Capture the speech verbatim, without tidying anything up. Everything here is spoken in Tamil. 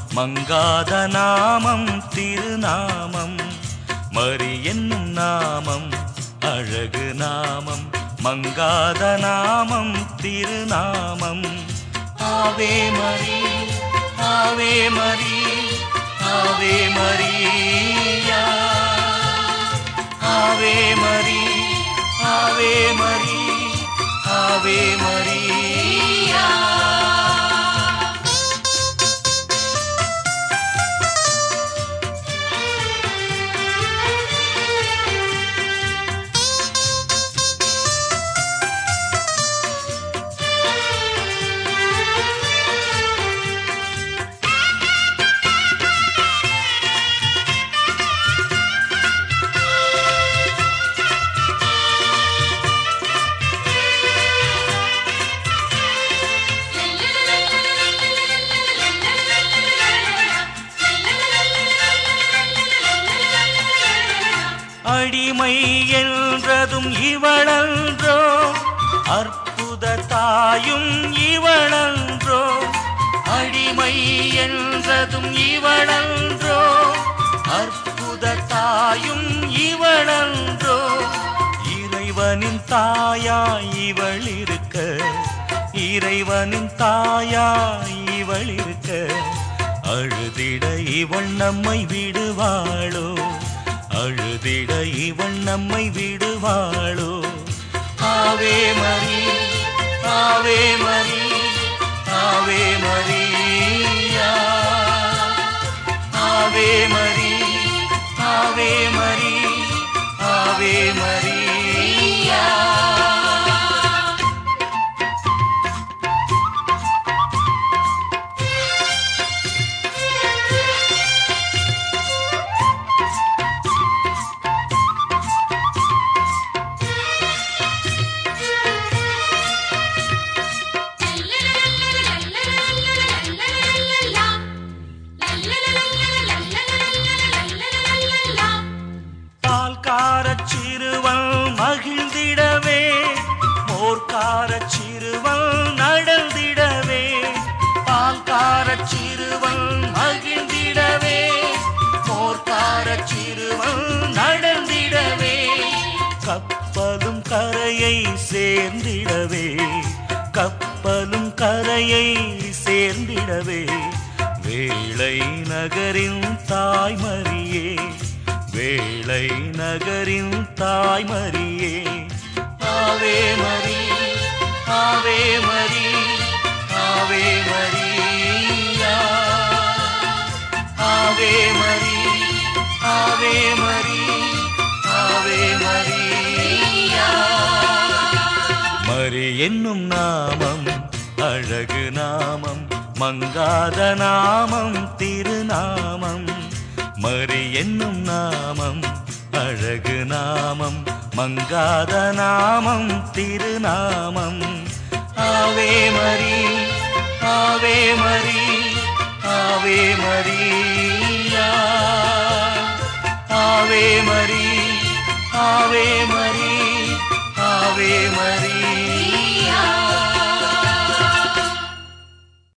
மங்காத நாமம் திருநாமம். மரி என்னும் நாமம் அழகு நாமம், மங்காத நாமம் திருநாமம். ஆவே மரி ஆவே மரி ஆவே மரியா, ஆவே மரி ஆவே மரி ஆவே மரியா. அடிமை என்றதும் இவளன்றோ, அற்புத தாயும் இவளன்றோ. அடிமை என்றதும் இவளன்றோ, அற்புத தாயும் இவளன்றோ. இறைவனின் தாயாய் இவள் இருக்க, இறைவனின் தாயாய் இவள் இருக்க, அழுதிட இவள் நம்மை விடுவாளோ, அழுதிட இவள் நம்மை விடுவாளோ. ஆவே மரி ஆவே மரி ஆவே மரியா, ஆவே மரி ஆவே மரி ஆவே மரியா. சிறுவன் மகிழ்ந்திடவே, மோர்கார சிறுவன் நடந்திடவே. பால்கார சிறுவன் மகிழ்ந்திடவே, மோர்கார சிறுவன் நடந்திடவே. கப்பலும் கரையை சேர்ந்திடவே, கப்பலும் கரையை சேர்ந்திடவே. வேளை நகரின் தாய்மரியே, வேளை நகரின் தாய்மரியே. ஆவே மரி ஆவே மரி ஆவே மரியா, ஆவே மரி ஆவே மரி ஆவே மரியா. மரி என்னும் நாமம் அழகு நாமம், மங்காத நாமம் திருநாமம். மரி என்னும் நாமம் அழகு நாமம், மங்காத நாமம் திருநாமம். ஆவே மரி ஆவே மரி ஆவே மரியா, ஆவே மரி ஆவே மரி